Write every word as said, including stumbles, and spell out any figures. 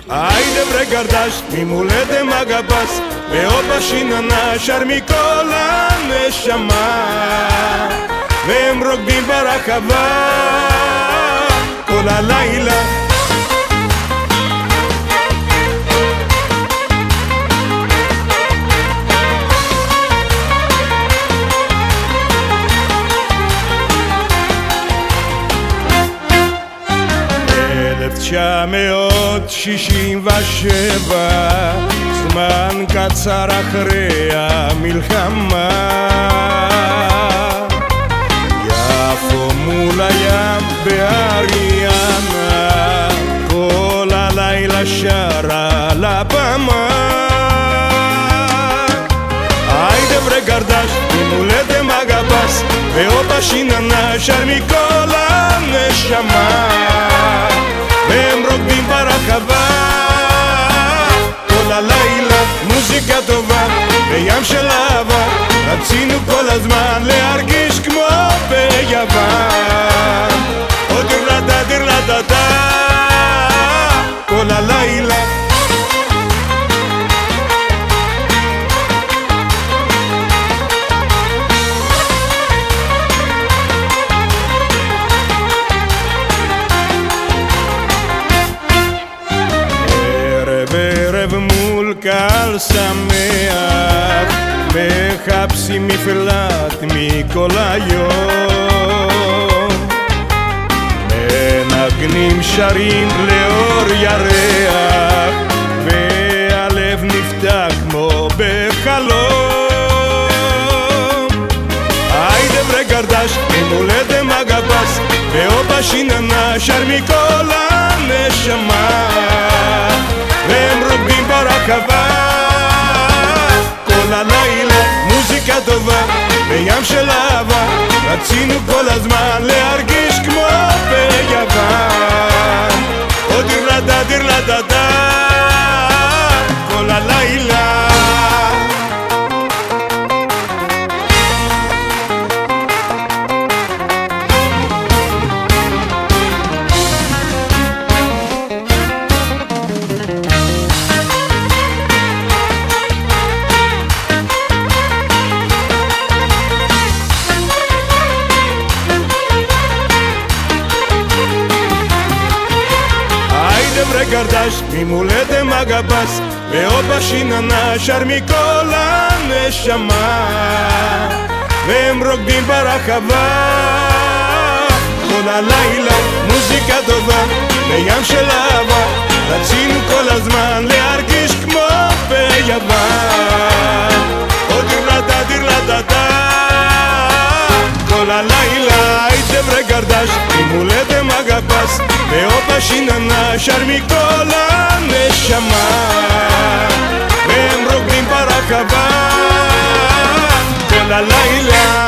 היידה ברגרדש ממולדת מגבס ואופה שיננה שר מכל הנשמה והם רוקדים ברקבה כל הלילה אלף תשע מאות שישים ושבע, זמן קצר אחרי המלחמה, יפו מול הים באריאנה, כל הלילה שרה על הבמה. היידה ברגרדש ממולדת מגבס ואופה שיננה שר מכל הנשמה והם רוקדים ברקבה כל הלילה, מוזיקה טובה בים של אהבה, רצינו כל הזמן להרגיש כמו ביוון. עוד דרלדה דרלדה כל הלילה מול קהל שמח מחפשים מפלט מכל היום, מנגנים שרים לאור ירח והלב נפתח כמו בחלום. היידה ברגרדש ממולדת מגבס ואופה שיננה שר מכל הנשמה והם רוקדים ברקבה כל הלילה, מוזיקה טובה בים של אהבה, רצינו כל הזמן להרגיש כמו ביוון. עוד דרלדה דרלדה כל הלילה ברגרדש ממולדת מגבס ואופה שיננה שר מכל הנשמה והם רוקדים ברקבה כל הלילה, מוזיקה טובה בים של אהבה, רצינו כל הזמן להרגיש כמו ביוון. עוד דרלדה דרלדה כל הלילה, היידה ברגרדש ממולדת מגבס ואופה שיננה שר מכל הנשמה והם רוקדים ברקבה כל הלילה